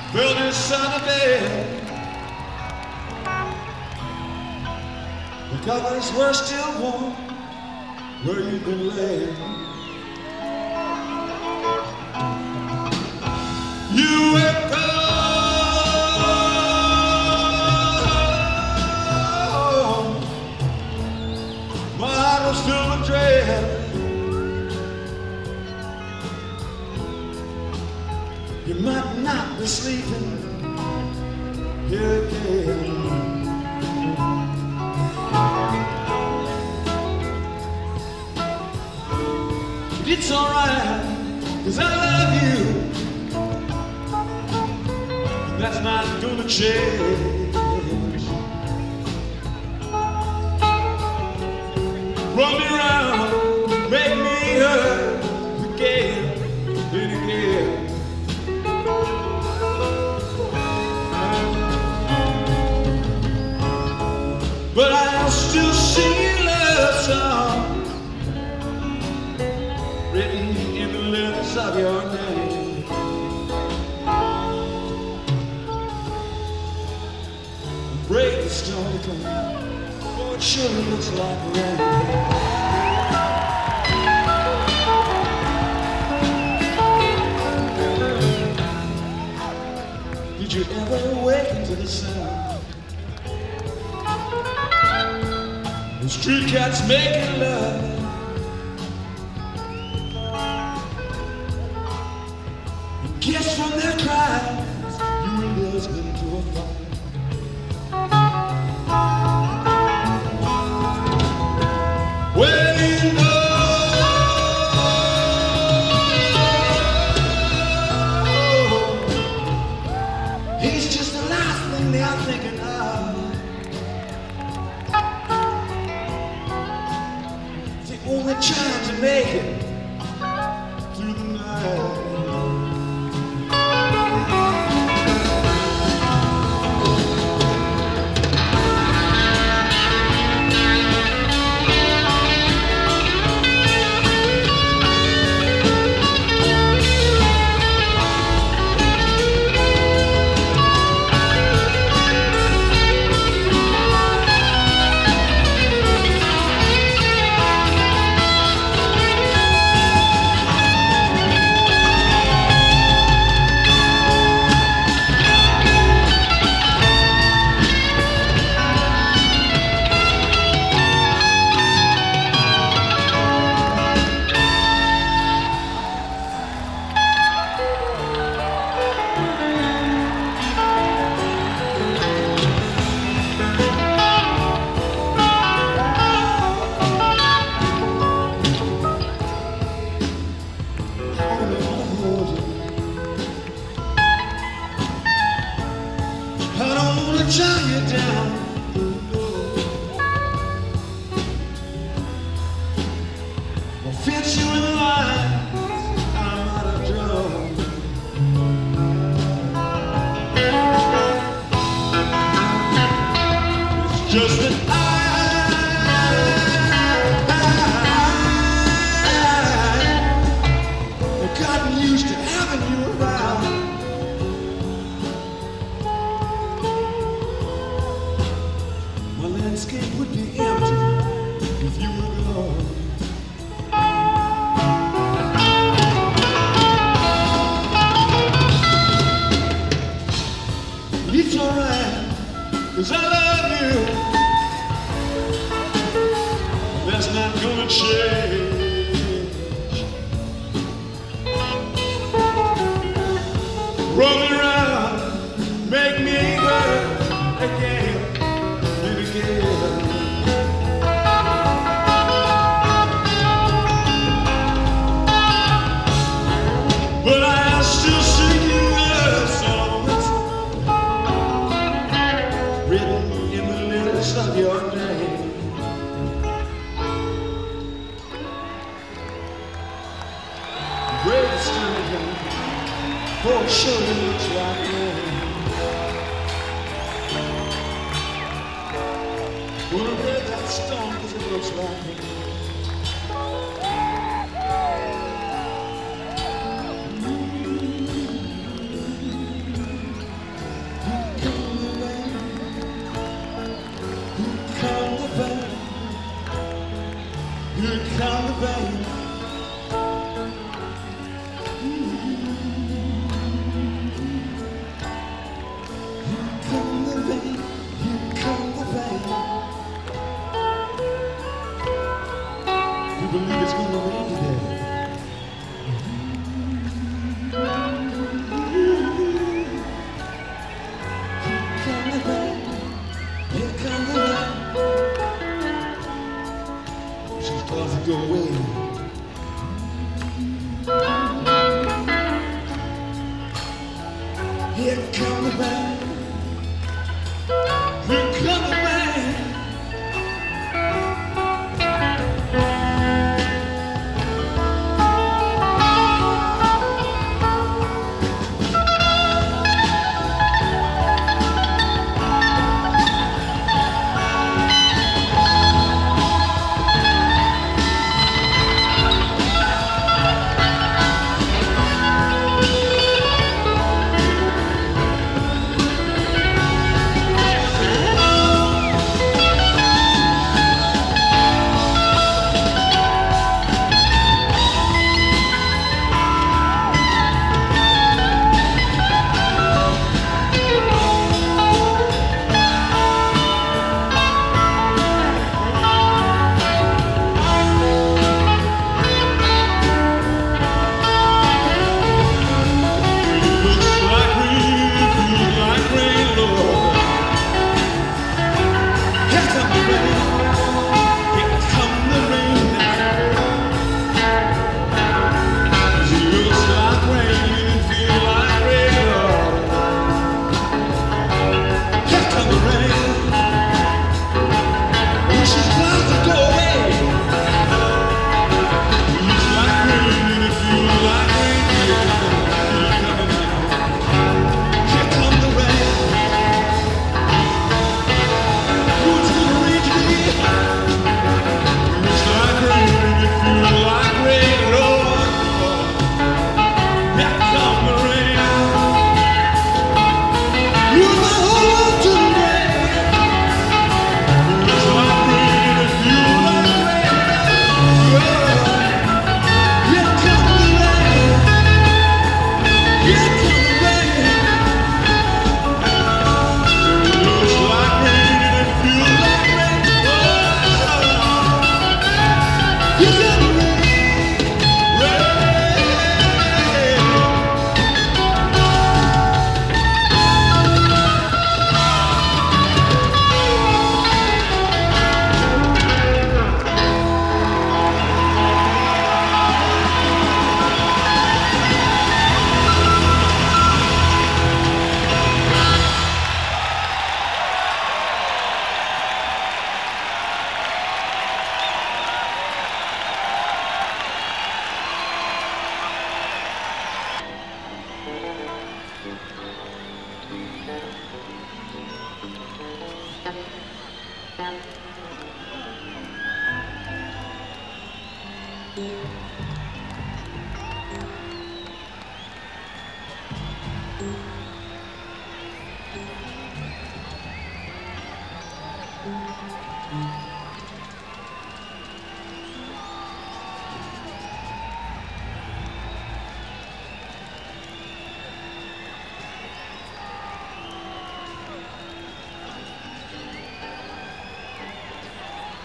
Built inside a bed. The covers were still warm where you'd been laying. You were gone. My heart was filled with dread. You might not be sleeping here again. It's alright, 'cause I love you. And that's not gonna change. Run me around, make me hurt again and again. But I'll still sing your love song written in the letters of your name. Break the storm to come, for it surely looks like rain. Did you ever awaken to the sound? The street cats making love. And guess from their cries, you were listening to a fire. Well, you know, he's just the last thing they are thinking of. Only trying to make it through the night. Tie you down. I'll fence you in lines I'm out of drum. It's just that I've gotten used to having you around. Landscape would be empty if you were gone. It's alright, 'cause I love you. That's not gonna change. Roll me around, make me hurt again. But I still sing you love songs written in the letters of your name. Break the storm again, for it surely looks like rain. Gonna break that storm 'cause it looks like rain. Here come the rain. Here come the rain. Thank you.